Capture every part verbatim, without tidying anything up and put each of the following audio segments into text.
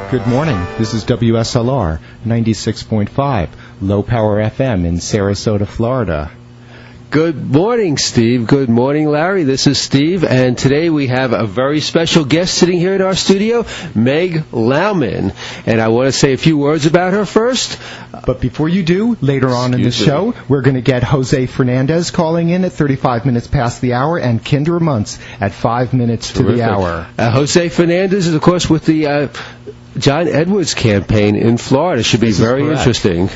Good morning. This is W S L R ninety-six point five, Low Power F M in Sarasota, Florida. Good morning, Steve. Good morning, Larry. This is Steve, and today we have a very special guest sitting here in our studio, Meg Lauman. And I want to say a few words about her first. But before you do, later on in the show, we're going to get Jose Fernandez calling in at thirty-five minutes past the hour, and Kendra Muntz at five minutes to the hour. Uh, Jose Fernandez is, of course, with the uh, John Edwards campaign in Florida. Should be This is very correct. interesting.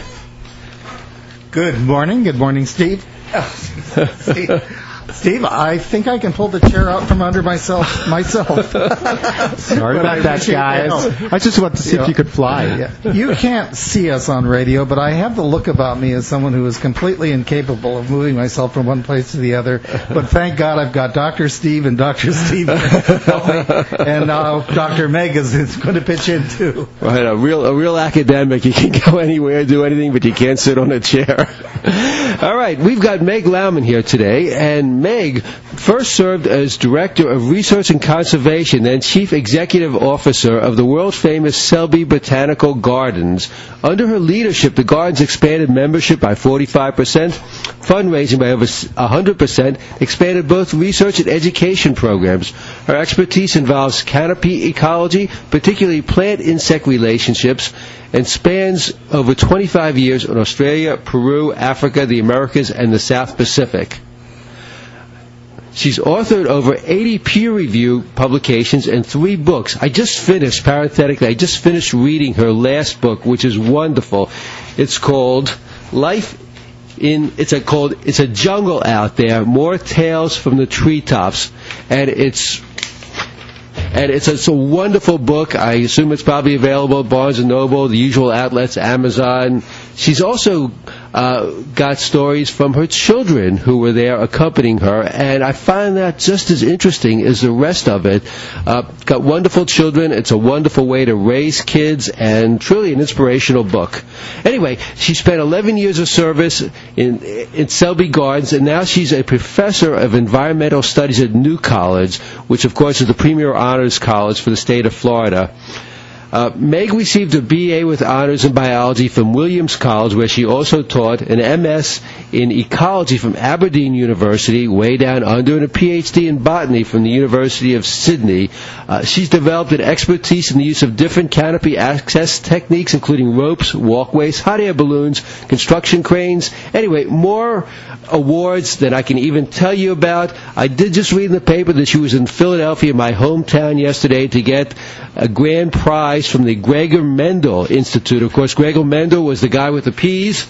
Good morning. Good morning, Steve. Steve. Steve, I think I can pull the chair out from under myself. myself. Sorry But about I that, appreciate guys. the help. I just wanted to see You if know, you could fly. Yeah. You can't see us on radio, but I have the look about me as someone who is completely incapable of moving myself from one place to the other. But thank God I've got Doctor Steve and Doctor Steve to help me. And now Doctor Meg is, is going to pitch in, too. Right, a real, a real academic. You can go anywhere, do anything, but you can't sit on a chair. All right, we've got Meg Lauman here today, and Meg first served as Director of Research and Conservation, then Chief Executive Officer of the world-famous Selby Botanical Gardens. Under her leadership, the gardens expanded membership by forty-five percent, fundraising by over one hundred percent, expanded both research and education programs. Her expertise involves canopy ecology, particularly plant-insect relationships, and spans over twenty-five years in Australia, Peru, Africa, the Americas, and the South Pacific. She's authored over eighty peer-reviewed publications and three books. I just finished, parenthetically, I just finished reading her last book, which is wonderful. It's called Life in, it's a called, it's a jungle out there, more tales from the treetops. And it's, and it's a, it's a wonderful book. I assume it's probably available at Barnes and Noble, the usual outlets, Amazon. She's also uh, got stories from her children who were there accompanying her, and I find that just as interesting as the rest of it. Uh, got wonderful children. It's a wonderful way to raise kids, and truly an inspirational book. Anyway, she spent eleven years of service in, in Selby Gardens, and now she's a professor of environmental studies at New College, which, of course, is the premier honors college for the state of Florida. Uh, Meg received a B A with honors in biology from Williams College, where she also taught, an M S in ecology from Aberdeen University, way down under, and a P H D in botany from the University of Sydney. Uh, she's developed an expertise in the use of different canopy access techniques, including ropes, walkways, hot air balloons, construction cranes. Anyway, more awards than I can even tell you about. I did just read in the paper that she was in Philadelphia, my hometown, yesterday to get a grand prize from the Gregor Mendel Institute. Of course, Gregor Mendel was the guy with the peas,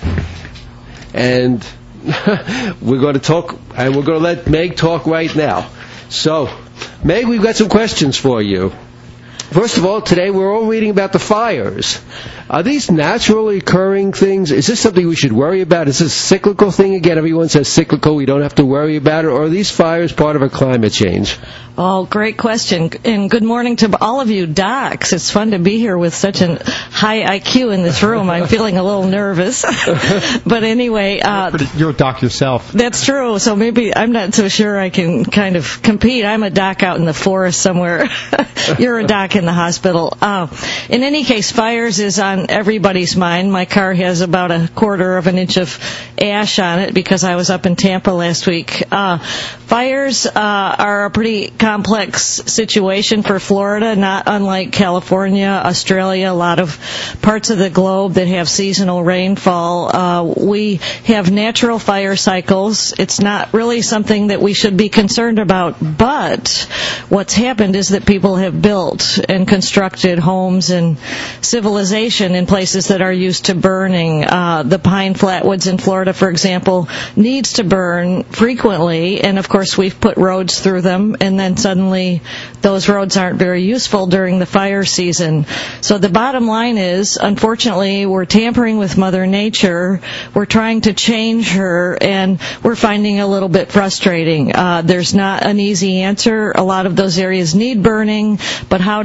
and we're going to talk, and we're going to let Meg talk right now. So, Meg, we've got some questions for you. First of all, today we're all reading about the fires. Are these naturally occurring things? Is this something we should worry about? Is this a cyclical thing? Again, everyone says cyclical, we don't have to worry about it. Or are these fires part of a climate change? Oh, great question. And good morning to all of you docs. It's fun to be here with such a high I Q in this room. I'm feeling a little nervous. But anyway. Uh, you're, pretty, you're a doc yourself. That's true. So maybe I'm not so sure I can kind of compete. I'm a doc out in the forest somewhere. You're a doc in the hospital. Uh, in any case, fires is on everybody's mind. My car has about a quarter of an inch of ash on it because I was up in Tampa last week. Uh, fires uh, are a pretty complex situation for Florida, not unlike California, Australia, a lot of parts of the globe that have seasonal rainfall. Uh, we have natural fire cycles. It's not really something that we should be concerned about, but what's happened is that people have built and constructed homes and civilization in places that are used to burning. Uh, the pine flatwoods in Florida, for example, needs to burn frequently, and of course we've put roads through them, and then suddenly those roads aren't very useful during the fire season. So the bottom line is, unfortunately, we're tampering with Mother Nature. We're trying to change her, and we're finding it a little bit frustrating. Uh, there's not an easy answer. A lot of those areas need burning, but how to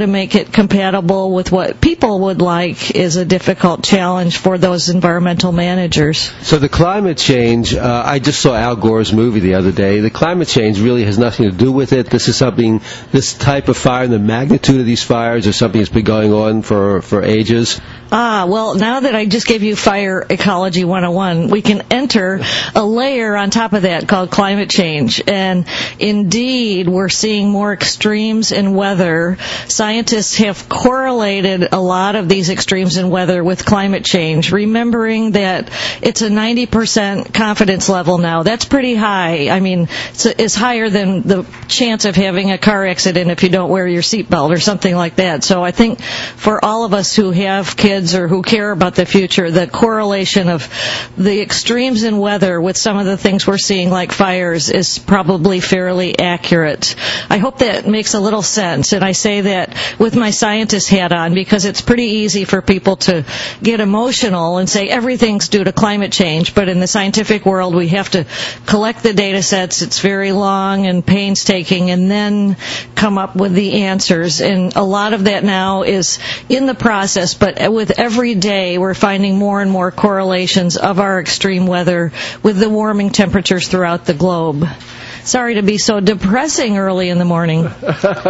make it compatible with what people would like is a difficult challenge for those environmental managers. So the climate change, uh, I just saw Al Gore's movie the other day. The climate change really has nothing to do with it. This is something, this type of fire and the magnitude of these fires is something that's been going on for, for ages. Ah, well, now that I just gave you Fire Ecology one oh one, we can enter a layer on top of that called climate change. And indeed, we're seeing more extremes in weather. Scientists have correlated a lot of these extremes in weather with climate change, remembering that it's a ninety percent confidence level now. That's pretty high. I mean, it's, it's higher than the chance of having a car accident if you don't wear your seatbelt or something like that. So I think for all of us who have kids or who care about the future, the correlation of the extremes in weather with some of the things we're seeing like fires is probably fairly accurate. I hope that makes a little sense, and I say that with my scientist hat on because it's pretty easy for people to get emotional and say everything's due to climate change, but in the scientific world we have to collect the data sets. It's very long and painstaking and then come up with the answers, and a lot of that now is in the process, but with every day we're finding more and more correlations of our extreme weather with the warming temperatures throughout the globe. Sorry to be so depressing early in the morning. No,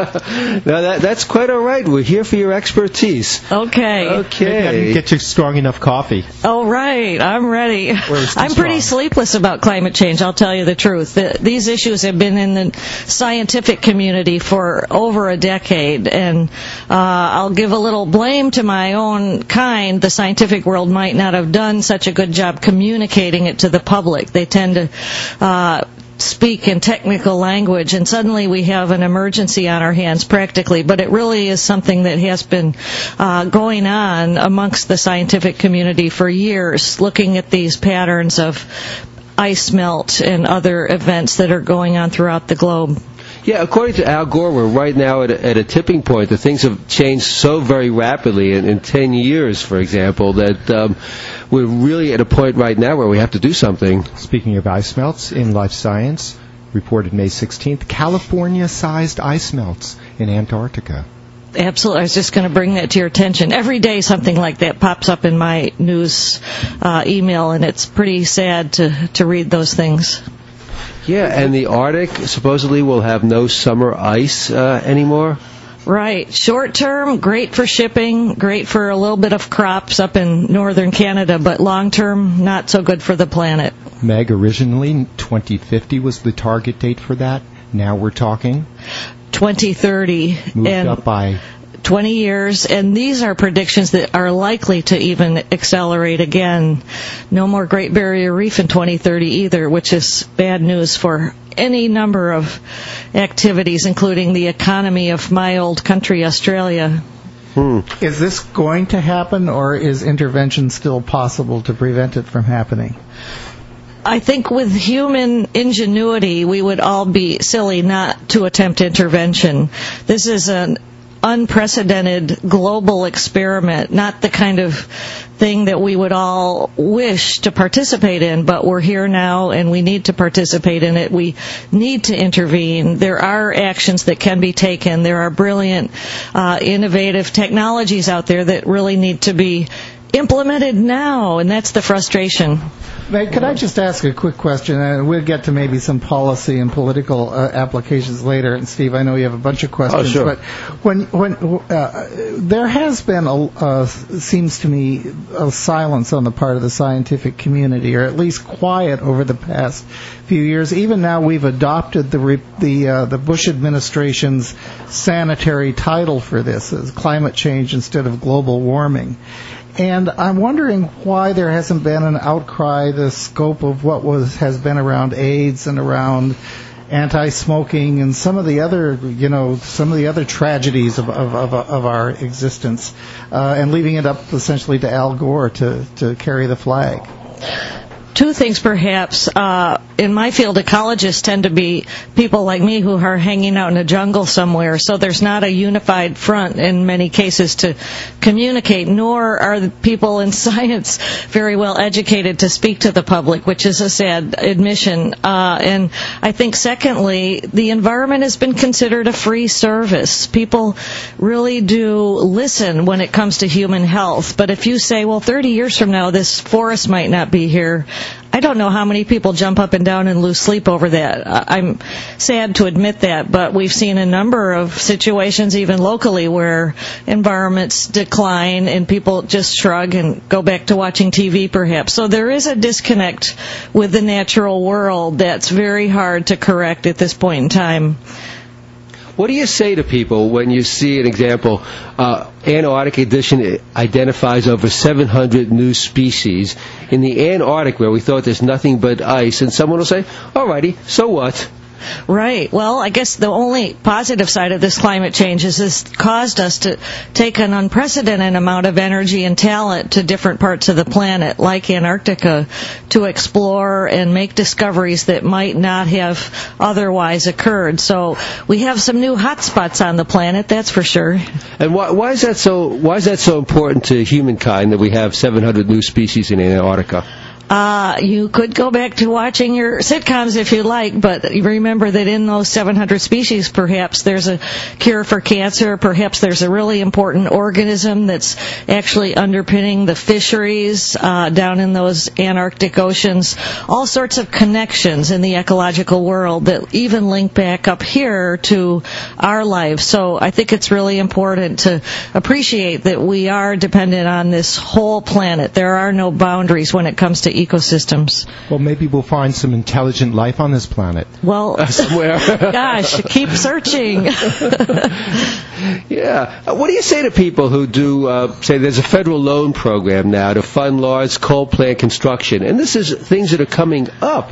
that, that's quite all right. We're here for your expertise. Okay. Okay. I didn't get you strong enough coffee. Oh, right. I'm ready. I'm pretty sleepless about climate change, I'll tell you the truth. The, these issues have been in the scientific community for over a decade, and uh, I'll give a little blame to my own kind. The scientific world might not have done such a good job communicating it to the public. They tend to uh, speak in technical language, and suddenly we have an emergency on our hands practically, but it really is something that has been uh, going on amongst the scientific community for years, looking at these patterns of ice melt and other events that are going on throughout the globe. Yeah, according to Al Gore, we're right now at a, at a tipping point. The things have changed so very rapidly in, in ten years, for example, that um, we're really at a point right now where we have to do something. Speaking of ice melts, in Life Science, reported May sixteenth, California-sized ice melts in Antarctica. Absolutely. I was just going to bring that to your attention. Every day something like that pops up in my news uh, email, and it's pretty sad to, to read those things. Yeah, and the Arctic supposedly will have no summer ice uh, anymore. Right. Short term, great for shipping, great for a little bit of crops up in northern Canada, but long term, not so good for the planet. Meg, originally twenty fifty was the target date for that. Now we're talking twenty thirty. Moved and up by twenty years, and these are predictions that are likely to even accelerate again. No more Great Barrier Reef in twenty thirty either, which is bad news for any number of activities, including the economy of my old country, Australia. Hmm. Is this going to happen, or is intervention still possible to prevent it from happening? I think with human ingenuity, we would all be silly not to attempt intervention. This is an unprecedented global experiment, not the kind of thing that we would all wish to participate in, but we're here now and we need to participate in it. We need to intervene. There are actions that can be taken. There are brilliant, uh, innovative technologies out there that really need to be implemented now, and that's the frustration. Meg, could I just ask a quick question? And we'll get to maybe some policy and political uh, applications later. And Steve, I know you have a bunch of questions. Oh, sure. But when when uh, there has been, a, uh, seems to me, a silence on the part of the scientific community, or at least quiet over the past few years. Even now, we've adopted the re- the uh, the Bush administration's sanitary title for this as climate change instead of global warming. And I'm wondering why there hasn't been an outcry, the scope of what was has been around AIDS and around anti-smoking and some of the other, you know, some of the other tragedies of of, of, of our existence, uh, and leaving it up essentially to Al Gore to, to carry the flag. two things perhaps. Uh, in my field, ecologists tend to be people like me who are hanging out in a jungle somewhere, so there's not a unified front in many cases to communicate, nor are the people in science very well educated to speak to the public, which is a sad admission. Uh, and I think, secondly, the environment has been considered a free service. People really do listen when it comes to human health. But if you say, well, thirty years from now, this forest might not be here, I don't know how many people jump up and down and lose sleep over that. I'm sad to admit that, but we've seen a number of situations, even locally, where environments decline and people just shrug and go back to watching T V, perhaps. So there is a disconnect with the natural world that's very hard to correct at this point in time. What do you say to people when you see an example, uh, Antarctic edition identifies over seven hundred new species in the Antarctic where we thought there's nothing but ice, and someone will say, alrighty, so what? Right. Well, I guess the only positive side of this climate change is this caused us to take an unprecedented amount of energy and talent to different parts of the planet, like Antarctica, to explore and make discoveries that might not have otherwise occurred. So we have some new hotspots on the planet, that's for sure. And why, why is that so? Why is that so important to humankind that we have seven hundred new species in Antarctica? Uh, you could go back to watching your sitcoms if you like, but remember that in those seven hundred species, perhaps there's a cure for cancer, perhaps there's a really important organism that's actually underpinning the fisheries uh, down in those Antarctic oceans, all sorts of connections in the ecological world that even link back up here to our lives. So I think it's really important to appreciate that we are dependent on this whole planet. There are no boundaries when it comes to ecosystems. Well, maybe we'll find some intelligent life on this planet. Well, uh, somewhere. Gosh, keep searching. Yeah. Uh, what do you say to people who do, uh, say there's a federal loan program now to fund large coal plant construction, and this is things that are coming up.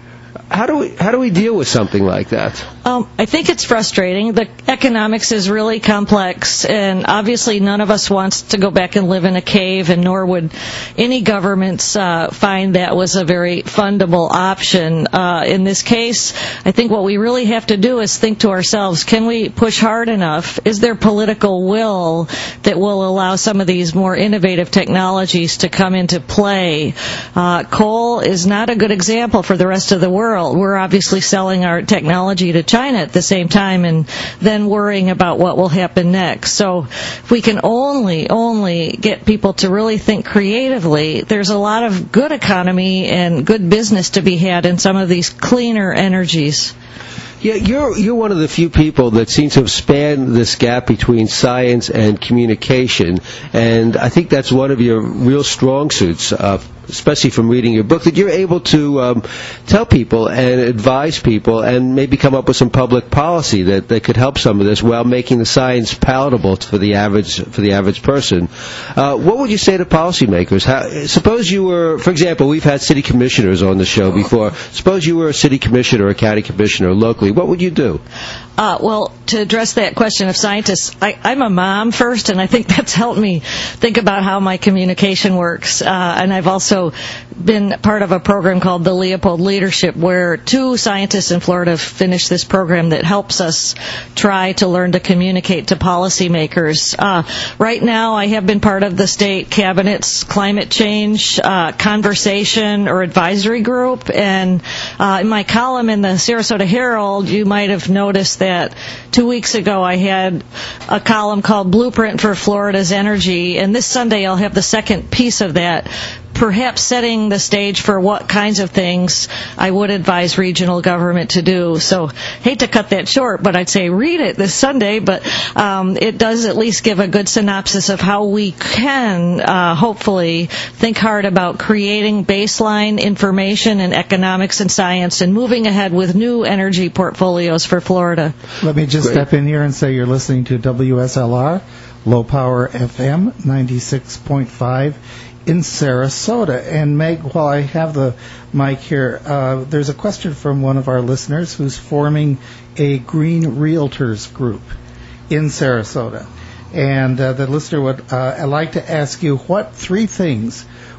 How do we how do we deal with something like that? Um, I think it's frustrating. The economics is really complex, and obviously none of us wants to go back and live in a cave, and nor would any governments uh, find that was a very fundable option. Uh, in this case, I think what we really have to do is think to ourselves, can we push hard enough? Is there political will that will allow some of these more innovative technologies to come into play? Uh, coal is not a good example for the rest of the world. We're obviously selling our technology to China at the same time and then worrying about what will happen next. So if we can only, only get people to really think creatively, there's a lot of good economy and good business to be had in some of these cleaner energies. Yeah, you're you're one of the few people that seems to have spanned this gap between science and communication, and I think that's one of your real strong suits, uh, especially from reading your book, that you're able to um, tell people and advise people and maybe come up with some public policy that, that could help some of this while making the science palatable for the average for the average person. Uh, what would you say to policymakers? How, suppose you were, for example, we've had city commissioners on the show before. Suppose you were a city commissioner or a county commissioner locally. What would you do? Uh, well, to address that question of scientists, I, I'm a mom first, and I think that's helped me think about how my communication works. Uh, and I've also been part of a program called the Leopold Leadership, where two scientists in Florida finished this program that helps us try to learn to communicate to policymakers. Uh, right now, I have been part of the state cabinet's climate change uh, conversation or advisory group, and uh, in my column in the Sarasota Herald, you might have noticed that two weeks ago I had a column called Blueprint for Florida's Energy, and this Sunday I'll have the second piece of that, perhaps setting the stage for what kinds of things I would advise regional government to do. So, hate to cut that short, but I'd say read it this Sunday, but um, it does at least give a good synopsis of how we can, uh, hopefully, think hard about creating baseline information in economics and science and moving ahead with new energy portfolios for Florida. Let me just Great. step in here and say you're listening to W S L R, Low Power F M, ninety-six point five. in Sarasota. And Meg, while I have the mic here, uh, there's a question from one of our listeners who's forming a Green Realtors group in Sarasota. And uh, the listener would uh, like to ask you, what three things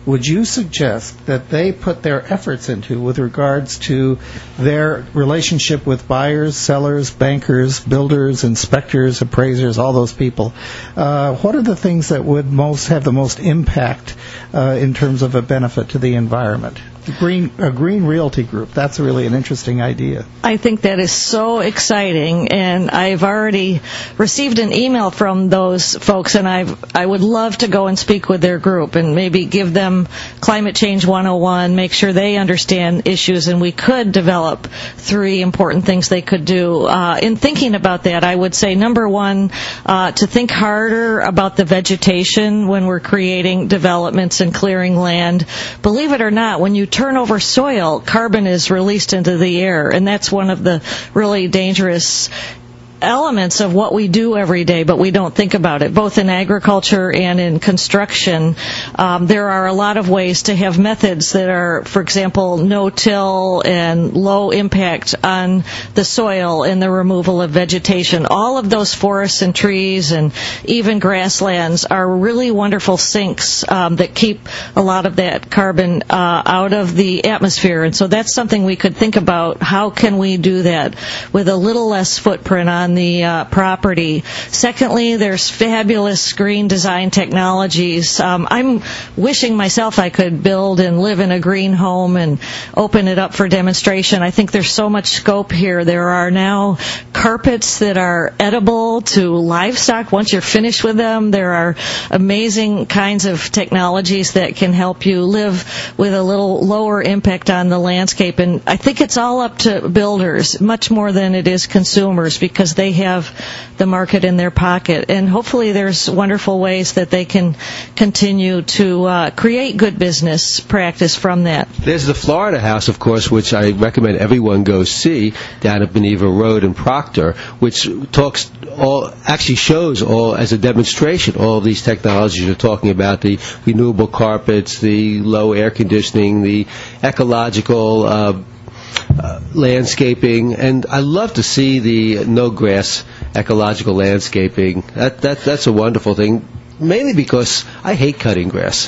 would you suggest that they put their efforts into with regards to their relationship with buyers, sellers, bankers, builders, inspectors, appraisers, all those people? Uh, what are the things that would most have the most impact uh, in terms of a benefit to the environment? Green, a green realty group. That's really an interesting idea. I think that is so exciting, and I've already received an email from those folks, and I've, I would love to go and speak with their group and maybe give them Climate Change one oh one, make sure they understand issues, and we could develop three important things they could do. Uh, in thinking about that, I would say, number one, uh, to think harder about the vegetation when we're creating developments and clearing land. Believe it or not, when you turn over soil, carbon is released into the air, and that's one of the really dangerous elements of what we do every day, but we don't think about it. Both in agriculture and in construction, um, there are a lot of ways to have methods that are, for example, no-till and low impact on the soil and the removal of vegetation. All of those forests and trees and even grasslands are really wonderful sinks um, that keep a lot of that carbon uh, out of the atmosphere. And so that's something we could think about. How can we do that with a little less footprint on the uh, property? Secondly, there's fabulous green design technologies. Um, I'm wishing myself I could build and live in a green home and open it up for demonstration. I think there's so much scope here. There are now carpets that are edible to livestock once you're finished with them. There are amazing kinds of technologies that can help you live with a little lower impact on the landscape. And I think it's all up to builders, much more than it is consumers, because they have the market in their pocket. And hopefully there's wonderful ways that they can continue to uh, create good business practice from that. There's the Florida House, of course, which I recommend everyone go see down at Beneva Road in Proctor, which talks all, actually shows all as a demonstration all of these technologies you're talking about, the renewable carpets, the low air conditioning, the ecological uh, Uh, landscaping, and I love to see the no grass ecological landscaping. That that that's a wonderful thing. Mainly because I hate cutting grass.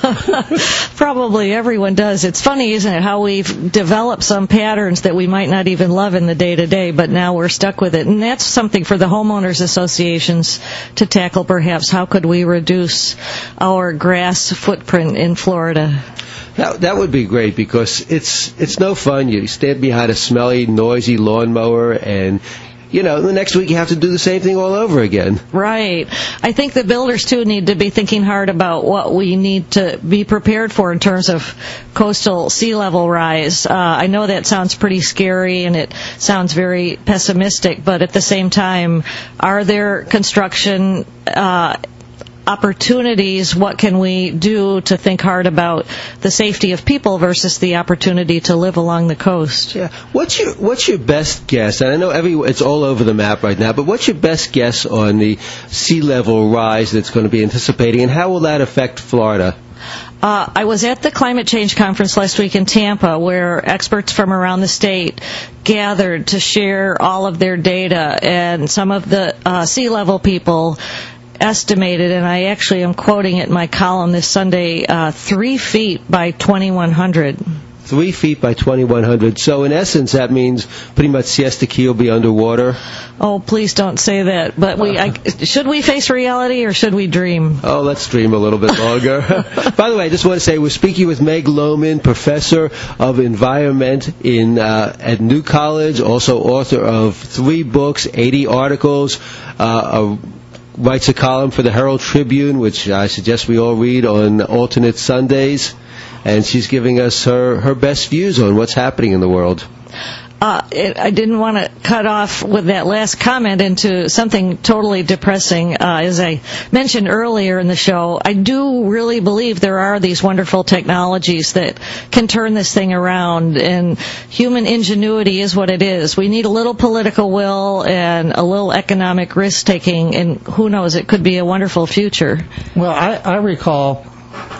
Probably everyone does. It's funny, isn't it, how we've developed some patterns that we might not even love in the day-to-day, but now we're stuck with it. And that's something for the homeowners associations to tackle, perhaps. How could we reduce our grass footprint in Florida? That, that would be great, because it's it's no fun. You stand behind a smelly, noisy lawnmower, and you know, the next week you have to do the same thing all over again. Right. I think the builders, too, need to be thinking hard about what we need to be prepared for in terms of coastal sea level rise. Uh, I know that sounds pretty scary and it sounds very pessimistic, but at the same time, are there construction uh opportunities? What can we do to think hard about the safety of people versus the opportunity to live along the coast? Yeah. What's your What's your best guess? And I know every it's all over the map right now, but what's your best guess on the sea level rise that's going to be anticipating, and how will that affect Florida? Uh, I was at the Climate Change Conference last week in Tampa, where experts from around the state gathered to share all of their data, and some of the uh, sea level people estimated, and I actually am quoting it in my column this Sunday, uh, three feet by twenty-one hundred. Three feet by twenty-one hundred. So in essence, that means pretty much Siesta Key will be underwater. Oh, please don't say that. But we I, should we face reality or should we dream? Oh, let's dream a little bit longer. By the way, I just want to say we're speaking with Meg Lohman, professor of environment in uh, at New College, also author of three books, eighty articles, uh, a writes a column for the Herald Tribune, which I suggest we all read on alternate Sundays, and she's giving us her, her best views on what's happening in the world. Uh, it, I didn't want to cut off with that last comment into something totally depressing. Uh, as I mentioned earlier in the show, I do really believe there are these wonderful technologies that can turn this thing around, and human ingenuity is what it is. We need a little political will and a little economic risk-taking, and who knows, it could be a wonderful future. Well, I, I recall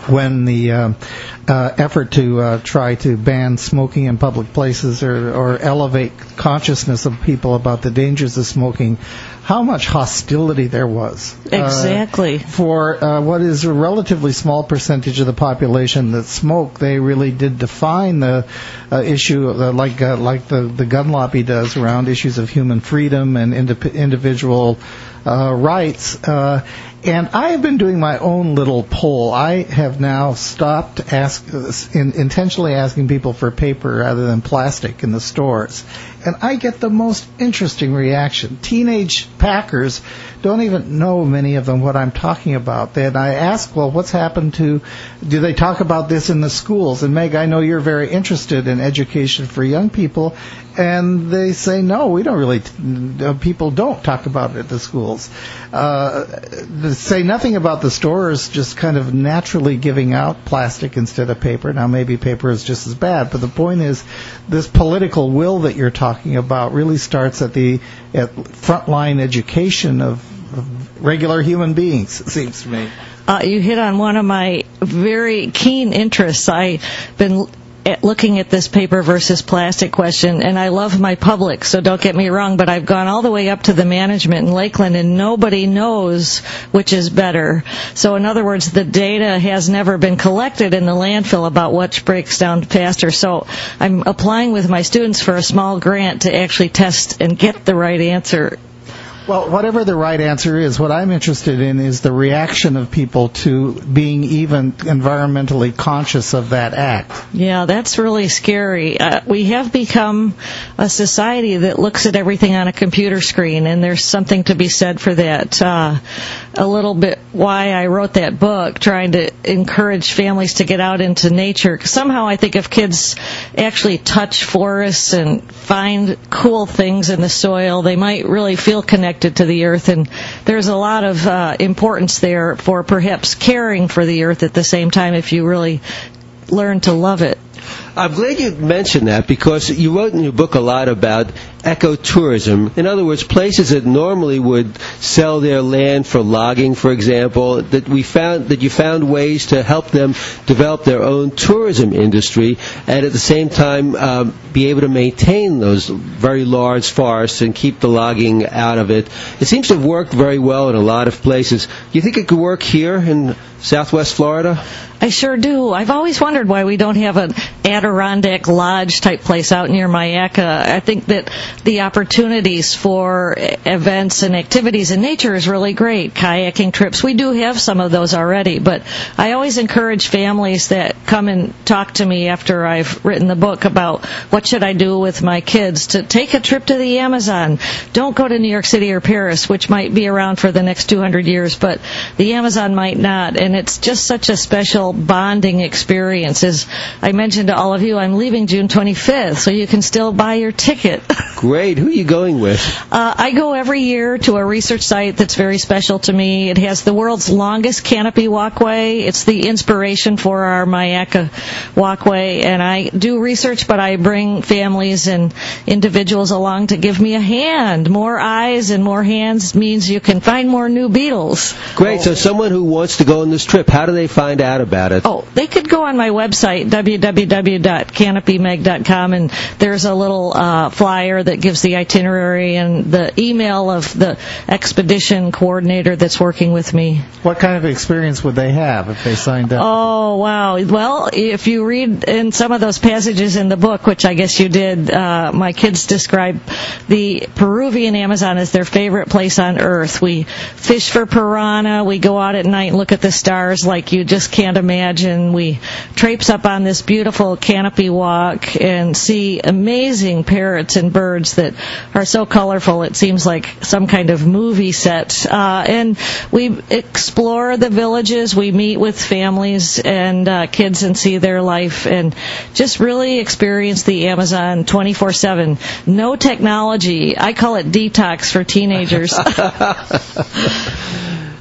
when the uh, uh, effort to uh, try to ban smoking in public places or, or elevate consciousness of people about the dangers of smoking, how much hostility there was. Exactly. Uh, for uh, what is a relatively small percentage of the population that smoke, they really did define the uh, issue uh, like uh, like the, the gun lobby does around issues of human freedom and indi- individual uh, rights. Uh, And I have been doing my own little poll. I have now stopped ask, in, intentionally asking people for paper rather than plastic in the stores. And I get the most interesting reaction. Teenage Packers don't even know, many of them, what I'm talking about. Then I ask, well, what's happened to, do they talk about this in the schools? And Meg, I know you're very interested in education for young people. And they say, no, we don't really, uh, people don't talk about it at the schools. Uh, to say nothing about the stores just kind of naturally giving out plastic instead of paper. Now, maybe paper is just as bad, but the point is, this political will that you're talking about really starts at the at frontline education of, of regular human beings, it seems to me. Uh, you hit on one of my very keen interests. I've been at looking at this paper versus plastic question, and I love my public, so don't get me wrong, but I've gone all the way up to the management in Lakeland, and nobody knows which is better. So in other words, the data has never been collected in the landfill about which breaks down faster. So I'm applying with my students for a small grant to actually test and get the right answer. Well, whatever the right answer is, what I'm interested in is the reaction of people to being even environmentally conscious of that act. Yeah, that's really scary. Uh, we have become a society that looks at everything on a computer screen, and there's something to be said for that. Uh, a little bit why I wrote that book, trying to encourage families to get out into nature. Somehow I think if kids actually touch forests and find cool things in the soil, they might really feel connected to the earth, and there's a lot of uh, importance there for perhaps caring for the earth at the same time if you really learn to love it. I'm glad you mentioned that, because you wrote in your book a lot about ecotourism. In other words, places that normally would sell their land for logging, for example, that we found that you found ways to help them develop their own tourism industry, and at the same time um, be able to maintain those very large forests and keep the logging out of it. It seems to have worked very well in a lot of places. Do you think it could work here in Southwest Florida? I sure do. I've always wondered why we don't have an Adirondack Lodge type place out near Mayaca. I think that the opportunities for events and activities in nature is really great. Kayaking trips, we do have some of those already, but I always encourage families that come and talk to me after I've written the book about what should I do with my kids to take a trip to the Amazon. Don't go to New York City or Paris, which might be around for the next two hundred years, but the Amazon might not, and it's just such a special bonding experience. As I mentioned to all of you, I'm leaving June twenty-fifth, so you can still buy your ticket. Great. Who are you going with? Uh, I go every year to a research site that's very special to me. It has the world's longest canopy walkway. It's the inspiration for our Mayaca walkway, and I do research, but I bring families and individuals along to give me a hand. More eyes and more hands means you can find more new beetles. Great. So someone who wants to go on this trip, how do they find out about it? Oh, they could go on my website, w w w dot canopy meg dot com, and there's a little uh, flyer that gives the itinerary and the email of the expedition coordinator that's working with me. What kind of experience would they have if they signed up? Oh, wow. Well, if you read in some of those passages in the book, which I guess you did, uh, my kids describe the Peruvian Amazon as their favorite place on earth. We fish for piranha. We go out at night and look at the stars like you just can't imagine. We traipse up on this beautiful canopy walk and see amazing parrots and birds that are so colorful it seems like some kind of movie set. Uh, and we explore the villages. We meet with families and uh, kids and see their life and just really experience the Amazon twenty-four seven. No technology. I call it detox for teenagers.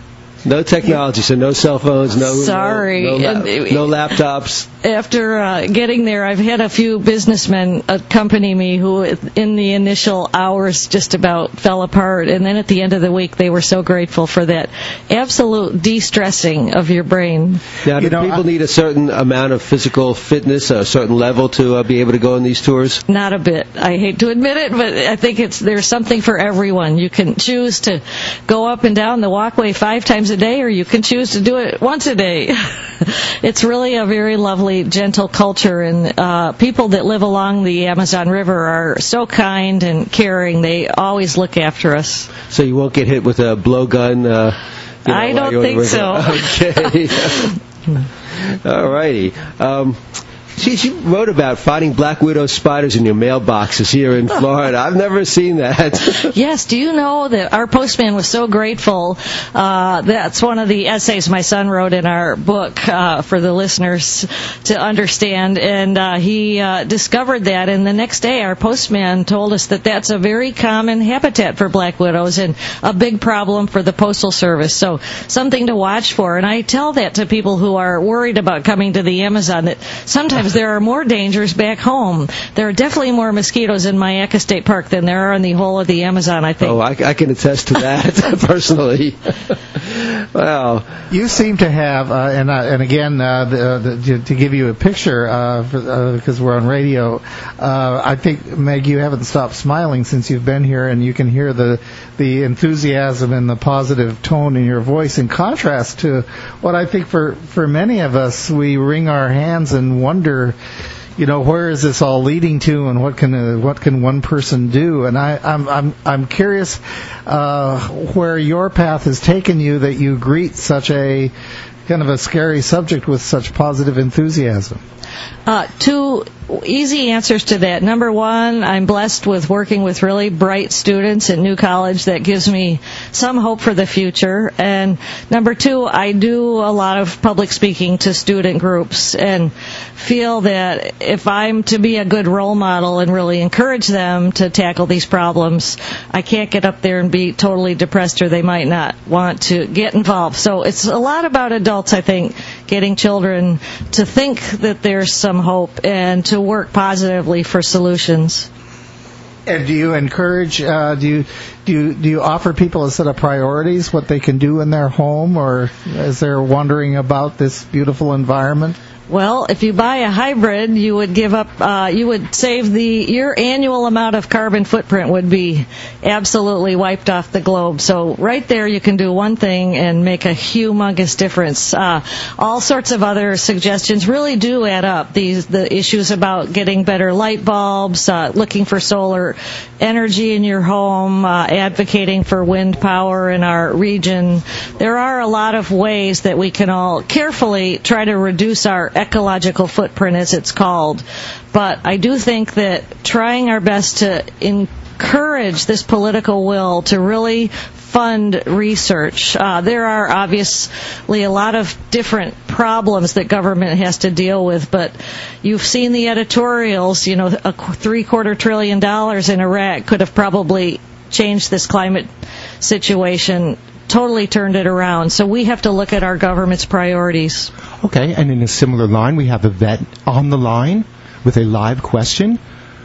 No technology, so no cell phones, no Sorry. no, no, la- no laptops. After uh, getting there, I've had a few businessmen accompany me who, in the initial hours, just about fell apart. And then at the end of the week, they were so grateful for that absolute de-stressing of your brain. Now, do You know, people I- need a certain amount of physical fitness, a certain level to uh, be able to go on these tours? Not a bit. I hate to admit it, but I think it's there's something for everyone. You can choose to go up and down the walkway five times a day, or you can choose to do it once a day. It's really a very lovely, gentle culture, and uh, people that live along the Amazon River are so kind and caring. They always look after us. So you won't get hit with a blowgun? Uh, you know, I while don't you're on the think river? so. Okay. All righty. Um, Geez, you wrote about finding black widow spiders in your mailboxes here in Florida. I've never seen that. Yes, do you know that our postman was so grateful? Uh, that's one of the essays my son wrote in our book uh, for the listeners to understand. And uh, he uh, discovered that, and the next day our postman told us that that's a very common habitat for black widows and a big problem for the Postal Service. So something to watch for. And I tell that to people who are worried about coming to the Amazon, that sometimes there are more dangers back home. There are definitely more mosquitoes in Mayaca State Park than there are in the whole of the Amazon, I think. Oh, I, I can attest to that personally. Wow. You seem to have, uh, and uh, and again, uh, the, the, to, to give you a picture, uh, for, uh, because we're on radio, uh, I think, Meg, you haven't stopped smiling since you've been here, and you can hear the the enthusiasm and the positive tone in your voice, in contrast to what I think for, for many of us, we wring our hands and wonder, you know, where is this all leading to, and what can uh, what can one person do? And I, I'm I'm I'm curious uh, where your path has taken you, that you greet such a kind of a scary subject with such positive enthusiasm. Uh, two easy answers to that. Number one, I'm blessed with working with really bright students at New College. That gives me some hope for the future. And number two, I do a lot of public speaking to student groups and feel that if I'm to be a good role model and really encourage them to tackle these problems, I can't get up there and be totally depressed, or they might not want to get involved. So it's a lot about adults, I think, getting children to think that there's some hope and to work positively for solutions. And do you encourage? Uh, do you do you, do you offer people a set of priorities, what they can do in their home, or as they're wondering about this beautiful environment? Well, if you buy a hybrid, you would give up, uh, you would save the, your annual amount of carbon footprint would be absolutely wiped off the globe. So right there you can do one thing and make a humongous difference. Uh, all sorts of other suggestions really do add up. These, the issues about getting better light bulbs, uh, looking for solar energy in your home, uh, advocating for wind power in our region. There are a lot of ways that we can all carefully try to reduce our ecological footprint, as it's called. But I do think that trying our best to encourage this political will to really fund research. Uh, there are obviously a lot of different problems that government has to deal with, but you've seen the editorials, you know, a three-quarter trillion dollars in Iraq could have probably changed this climate situation, totally turned it around. So we have to look at our government's priorities. Okay, and in a similar line, we have a vet on the line with a live question.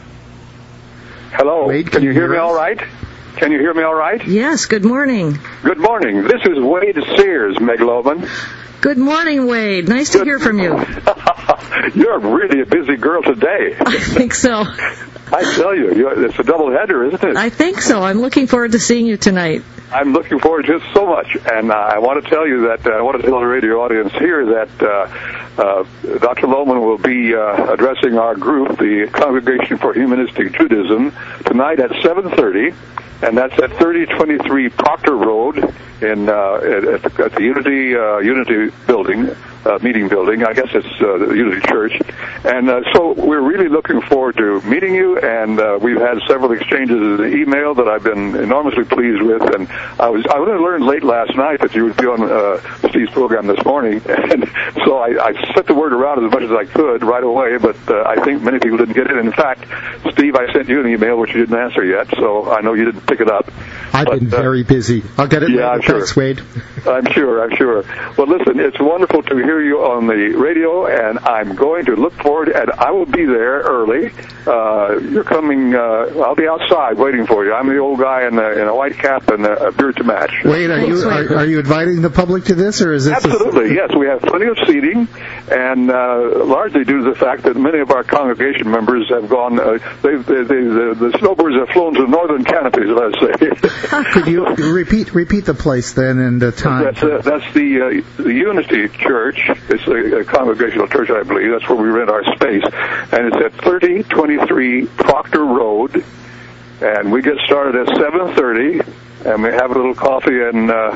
Hello, Wade, can you hear me all right? Can you hear me all right? Yes, good morning. Good morning. This is Wade Sears, Meg Loman. Good morning, Wade. Nice to hear from you. You're really a busy girl today. I think so. I tell you, you're, it's a double header, isn't it? I think so. I'm looking forward to seeing you tonight. I'm looking forward to it so much, and uh, I want to tell you that uh, I want to tell the radio audience here that uh, uh, Doctor Lohman will be uh, addressing our group, the Congregation for Humanistic Judaism, tonight at seven thirty, and that's at thirty twenty-three Proctor Road in uh, at, at, the, at the Unity uh, Unity Building uh, meeting building. I guess it's uh, the Unity Church. And uh, so we're really looking forward to meeting you, and uh, we've had several exchanges of email that I've been enormously pleased with. And I was I only learned late last night that you would be on uh, Steve's program this morning, and so I, I sent the word around as much as I could right away, but uh, I think many people didn't get it. In fact, Steve, I sent you an email which you didn't answer yet, so I know you didn't pick it up. I've but, been very uh, busy. I'll get it yeah, later. I'm sure. Thanks, Wade. I'm sure, I'm sure. Well, listen, it's wonderful to hear you on the radio, and I'm going to look forward, and I will be there early. Uh, you're coming, uh, I'll be outside waiting for you. I'm the old guy in a, in a white cap and a, a beard to match. Wade, are you, are, are you inviting the public to this, or is this... Absolutely, a... yes. We have plenty of seating, and uh, largely due to the fact that many of our congregation members have gone, uh, they've, they, they, the, the snowbirds have flown to the northern canopies, let's say. Could you repeat repeat the place then and the time? That's, uh, that's the, uh, the Unity Church. It's a, a congregational church, I believe. That's where we rent our space. And it's at thirty twenty-three Proctor Road. And we get started at seven thirty, and we have a little coffee and, uh,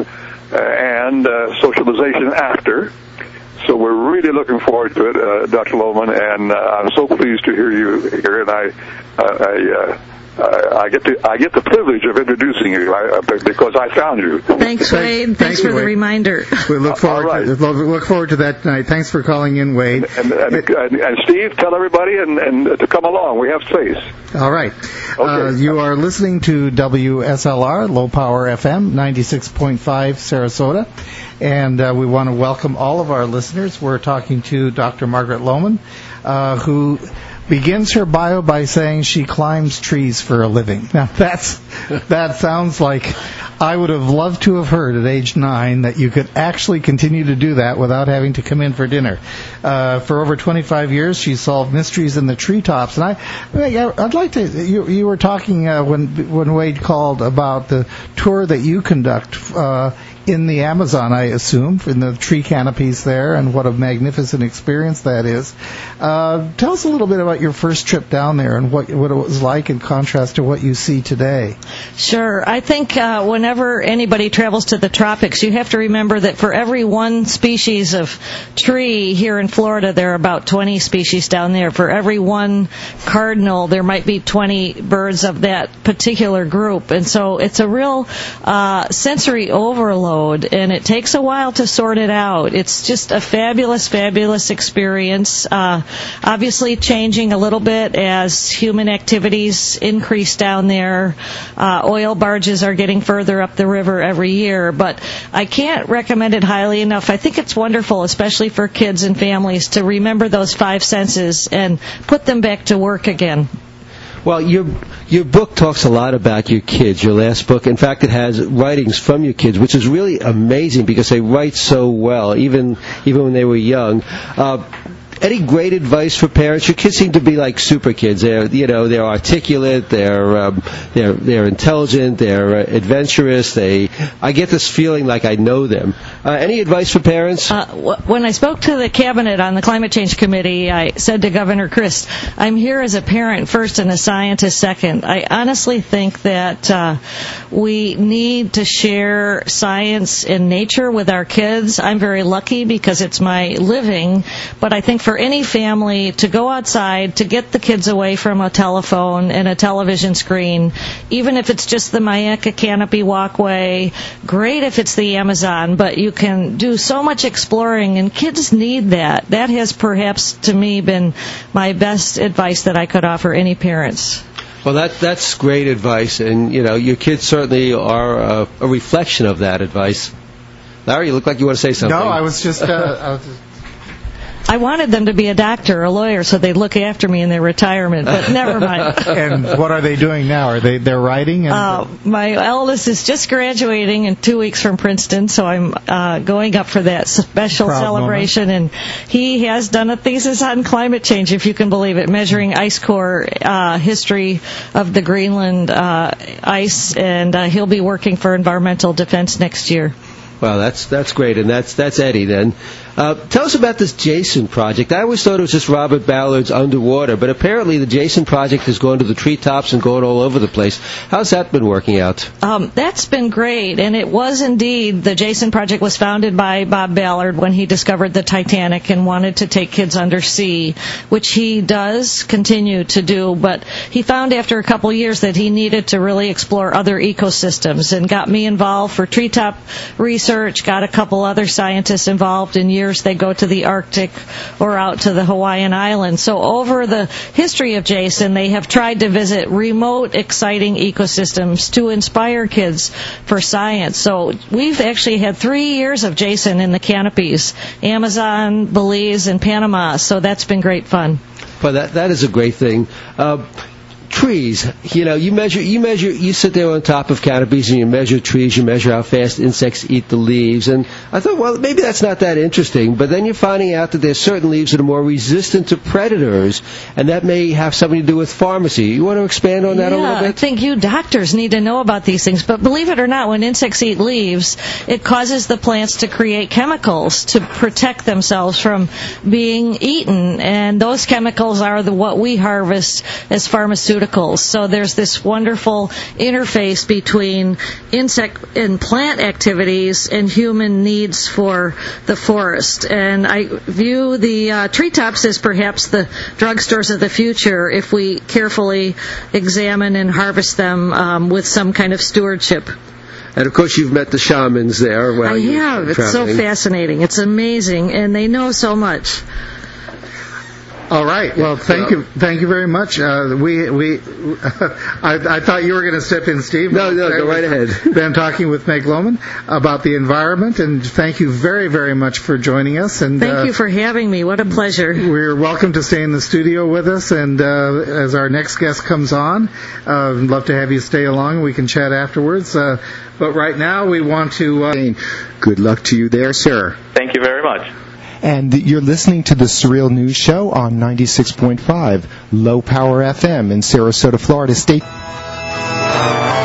and uh, socialization after. So we're really looking forward to it, uh, Doctor Lohman, and uh, I'm so pleased to hear you here. And I, uh, I, uh, uh, I get the I get the privilege of introducing you I, because I found you. Thanks, Wade. Thanks Thank for you, the Wade. reminder. We look forward All right. to look forward to that tonight. Thanks for calling in, Wade. And, and, and, and Steve, tell everybody and, and to come along. We have space. All right. Okay. Uh, you are listening to W S L R, Low Power F M, ninety-six point five Sarasota. And uh, we want to welcome all of our listeners. We're talking to Doctor Margaret Lohman, uh, who begins her bio by saying she climbs trees for a living. Now, that's that sounds like I would have loved to have heard at age nine that you could actually continue to do that without having to come in for dinner. Uh, for over twenty-five years, she solved mysteries in the treetops. And I, I'd like to. You, you were talking uh, when when Wade called about the tour that you conduct. Uh, in the Amazon, I assume, in the tree canopies there, and what a magnificent experience that is. Uh, tell us a little bit about your first trip down there and what what it was like in contrast to what you see today. Sure. I think uh, whenever anybody travels to the tropics, you have to remember that for every one species of tree here in Florida, there are about twenty species down there. For every one cardinal, there might be twenty birds of that particular group. And so it's a real uh, sensory overload. And it takes a while to sort it out. It's just a fabulous, fabulous experience. Uh, obviously changing a little bit as human activities increase down there. Uh, oil barges are getting further up the river every year, but I can't recommend it highly enough. I think it's wonderful, especially for kids and families, to remember those five senses and put them back to work again. Well, your your book talks a lot about your kids, your last book. In fact, it has writings from your kids, which is really amazing because they write so well, even even when they were young. Uh, any great advice for parents? Your kids seem to be like super kids. They're, you know, they're articulate, they're um, they're they're intelligent, they're uh, adventurous. They, I get this feeling like I know them. Uh, any advice for parents? Uh, w- when I spoke to the cabinet on the climate change committee, I said to Governor Christ, "I'm here as a parent first and a scientist second." I honestly think that uh, we need to share science and nature with our kids. I'm very lucky because it's my living, but I think for any family to go outside, to get the kids away from a telephone and a television screen, even if it's just the Mayaca Canopy Walkway, great if it's the Amazon, but you can do so much exploring, and kids need that. That has perhaps, to me, been my best advice that I could offer any parents. Well, that that's great advice, and, you know, your kids certainly are a, a reflection of that advice. Larry, you look like you want to say something. No, I was just... Uh, I was just I wanted them to be a doctor or a lawyer so they'd look after me in their retirement, but never mind. And what are they doing now? Are they they're writing? And uh, my eldest is just graduating in two weeks from Princeton, so I'm uh, going up for that special Proud celebration. moment. And he has done a thesis on climate change, if you can believe it, measuring ice core uh, history of the Greenland uh, ice, and uh, he'll be working for Environmental Defense next year. Well, that's that's great, and that's that's Eddie then. Uh, tell us about this Jason project. I always thought it was just Robert Ballard's underwater, but apparently the Jason project has gone to the treetops and gone all over the place. How's that been working out? Um, that's been great, and it was indeed, the Jason project was founded by Bob Ballard when he discovered the Titanic and wanted to take kids undersea, which he does continue to do, but he found after a couple years that he needed to really explore other ecosystems and got me involved for treetop research, got a couple other scientists involved. In years they go to the Arctic or out to the Hawaiian Islands. So over the history of Jason, they have tried to visit remote, exciting ecosystems to inspire kids for science. So we've actually had three years of Jason in the canopies, Amazon, Belize, and Panama. So that's been great fun. Well, that that is a great thing. Uh, trees, you know, you measure, you measure, you sit there on top of canopies and you measure trees, you measure how fast insects eat the leaves, and I thought, well, maybe that's not that interesting, but then you're finding out that there's certain leaves that are more resistant to predators, and that may have something to do with pharmacy. You want to expand on that yeah, a little bit? I think you doctors need to know about these things, but believe it or not, when insects eat leaves, it causes the plants to create chemicals to protect themselves from being eaten, and those chemicals are the what we harvest as pharmaceuticals. So there's this wonderful interface between insect and plant activities and human needs for the forest. And I view the uh, treetops as perhaps the drugstores of the future if we carefully examine and harvest them um, with some kind of stewardship. And, of course, you've met the shamans there. While I have. It's so traveling. fascinating. It's amazing, and they know so much. All right. Well, thank you, thank you very much. Uh, we we I, I thought you were going to step in, Steve. No, no, go right ahead. Been talking with Meg Lohman about the environment, and thank you very, very much for joining us. And thank uh, you for having me. What a pleasure. We're welcome to stay in the studio with us, and uh, as our next guest comes on, uh, I'd love to have you stay along. We can chat afterwards. Uh, but right now, we want to. Uh, Good luck to you there, sir. Thank you very much. And you're listening to the Surreal News Show on ninety-six point five Low Power F M in Sarasota, Florida. Stay